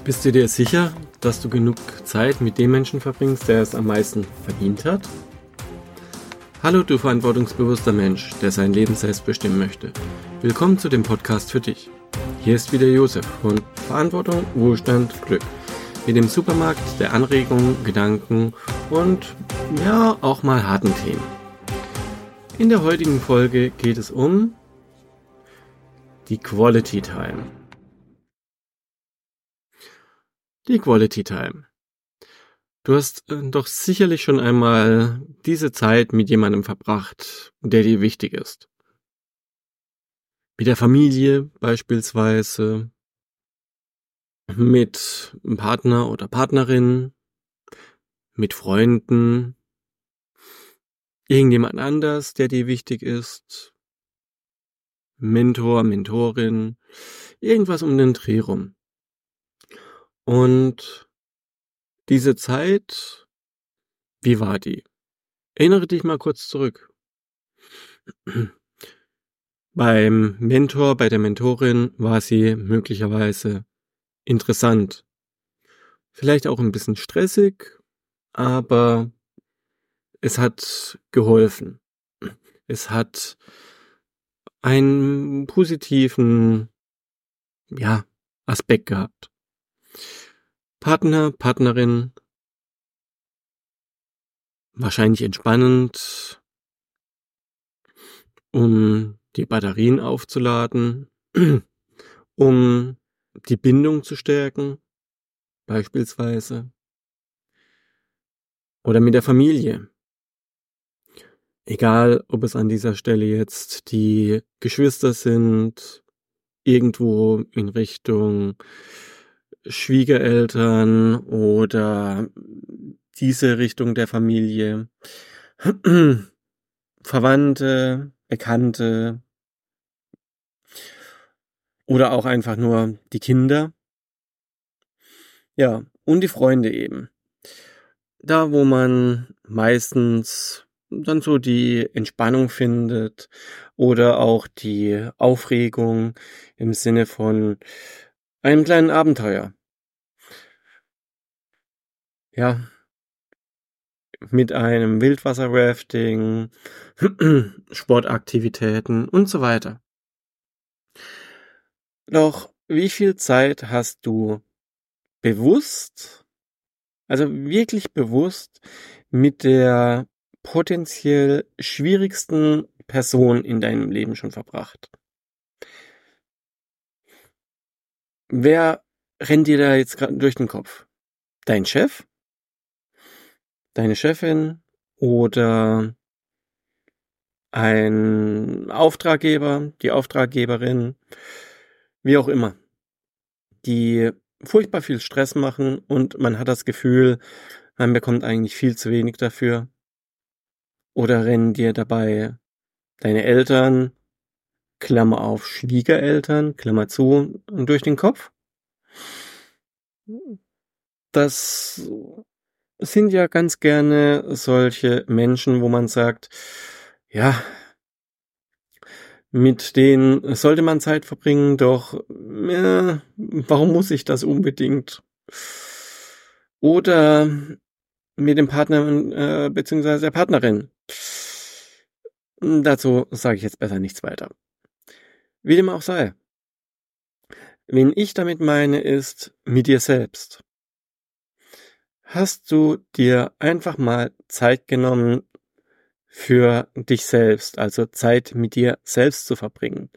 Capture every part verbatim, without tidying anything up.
Bist du dir sicher, dass du genug Zeit mit dem Menschen verbringst, der es am meisten verdient hat? Hallo, du verantwortungsbewusster Mensch, der sein Leben selbst bestimmen möchte. Willkommen zu dem Podcast für dich. Hier ist wieder Josef von Verantwortung, Wohlstand, Glück. Mit dem Supermarkt der Anregungen, Gedanken und ja, auch mal harten Themen. In der heutigen Folge geht es um die Quality Time. Die Quality Time. Du hast äh, doch sicherlich schon einmal diese Zeit mit jemandem verbracht, der dir wichtig ist. Mit der Familie beispielsweise, mit einem Partner oder Partnerin, mit Freunden, irgendjemand anders, der dir wichtig ist, Mentor, Mentorin, irgendwas um den Dreh rum. Und diese Zeit, wie war die? Erinnere dich mal kurz zurück. Beim Mentor, bei der Mentorin war sie möglicherweise interessant. Vielleicht auch ein bisschen stressig, aber es hat geholfen. Es hat einen positiven, ja, Aspekt gehabt. Partner, Partnerin, wahrscheinlich entspannend, um die Batterien aufzuladen, um die Bindung zu stärken, beispielsweise. Oder mit der Familie. Egal, ob es an dieser Stelle jetzt die Geschwister sind, irgendwo in Richtung Schwiegereltern oder diese Richtung der Familie, Verwandte, Bekannte oder auch einfach nur die Kinder. Ja, und die Freunde eben. Da, wo man meistens dann so die Entspannung findet oder auch die Aufregung im Sinne von einem kleinen Abenteuer. Ja, mit einem Wildwasser-Rafting, Sportaktivitäten und so weiter. Doch wie viel Zeit hast du bewusst, also wirklich bewusst, mit der potenziell schwierigsten Person in deinem Leben schon verbracht? Wer rennt dir da jetzt gerade durch den Kopf? Dein Chef? Deine Chefin? Oder ein Auftraggeber, die Auftraggeberin? Wie auch immer. Die furchtbar viel Stress machen und man hat das Gefühl, man bekommt eigentlich viel zu wenig dafür. Oder rennen dir dabei deine Eltern, Klammer auf Schwiegereltern, Klammer zu, durch den Kopf? Das sind ja ganz gerne solche Menschen, wo man sagt, ja, mit denen sollte man Zeit verbringen, doch äh, warum muss ich das unbedingt? Oder mit dem Partner äh, beziehungsweise der Partnerin. Dazu sage ich jetzt besser nichts weiter. Wie dem auch sei. Wen ich damit meine, ist mit dir selbst. Hast du dir einfach mal Zeit genommen für dich selbst, also Zeit mit dir selbst zu verbringen?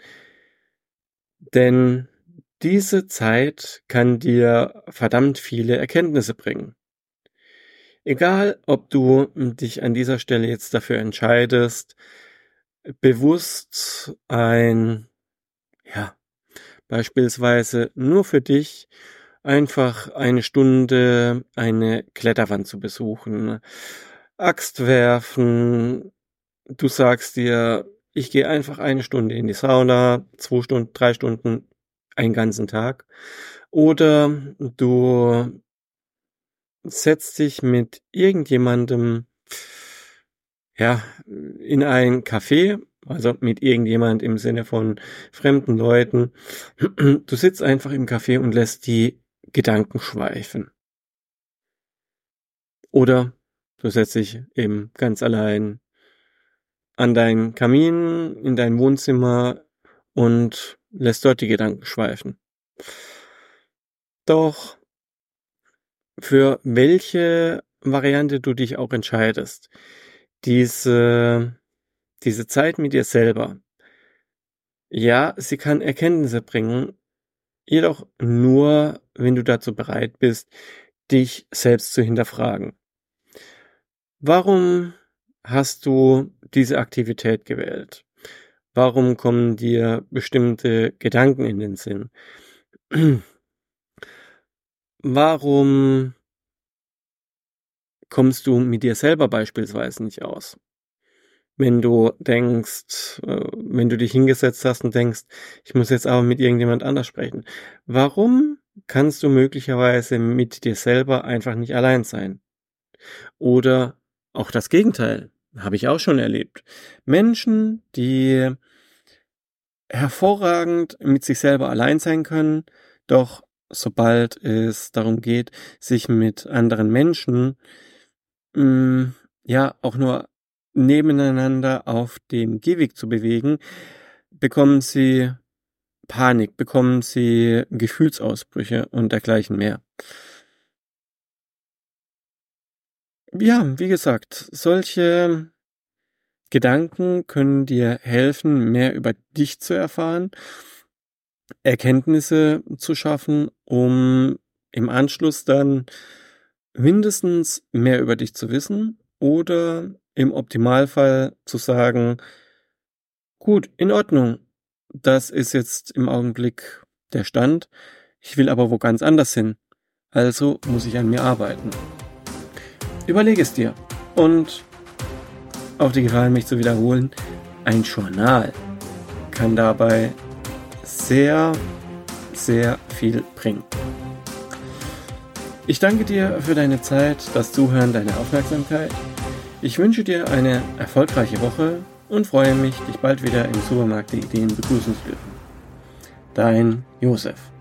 Denn diese Zeit kann dir verdammt viele Erkenntnisse bringen. Egal, ob du dich an dieser Stelle jetzt dafür entscheidest, bewusst ein, ja, beispielsweise nur für dich einfach eine Stunde eine Kletterwand zu besuchen, Axt werfen, du sagst dir, ich gehe einfach eine Stunde in die Sauna, zwei Stunden, drei Stunden, einen ganzen Tag. Oder du setzt dich mit irgendjemandem, ja, in ein Café, also mit irgendjemand im Sinne von fremden Leuten. Du sitzt einfach im Café und lässt die Gedankenschweifen. Oder du setzt dich eben ganz allein an deinen Kamin in dein Wohnzimmer und lässt dort die Gedanken schweifen. Doch für welche Variante du dich auch entscheidest, diese, diese Zeit mit dir selber, ja, sie kann Erkenntnisse bringen, jedoch nur, wenn du dazu bereit bist, dich selbst zu hinterfragen. Warum hast du diese Aktivität gewählt? Warum kommen dir bestimmte Gedanken in den Sinn? Warum kommst du mit dir selber beispielsweise nicht aus? Wenn du denkst, äh, wenn du dich hingesetzt hast und denkst, ich muss jetzt aber mit irgendjemand anders sprechen. Warum kannst du möglicherweise mit dir selber einfach nicht allein sein? Oder auch das Gegenteil, habe ich auch schon erlebt. Menschen, die hervorragend mit sich selber allein sein können, doch sobald es darum geht, sich mit anderen Menschen mh, ja auch nur nebeneinander auf dem Gehweg zu bewegen, bekommen sie Panik, bekommen sie Gefühlsausbrüche und dergleichen mehr. Ja, wie gesagt, solche Gedanken können dir helfen, mehr über dich zu erfahren, Erkenntnisse zu schaffen, um im Anschluss dann mindestens mehr über dich zu wissen oder im Optimalfall zu sagen, gut, in Ordnung, das ist jetzt im Augenblick der Stand, ich will aber wo ganz anders hin, also muss ich an mir arbeiten. Überlege es dir und auf die Gefahr, mich zu wiederholen, ein Journal kann dabei sehr, sehr viel bringen. Ich danke dir für deine Zeit, das Zuhören, deine Aufmerksamkeit. Ich wünsche dir eine erfolgreiche Woche und freue mich, dich bald wieder im Supermarkt der Ideen begrüßen zu dürfen. Dein Josef.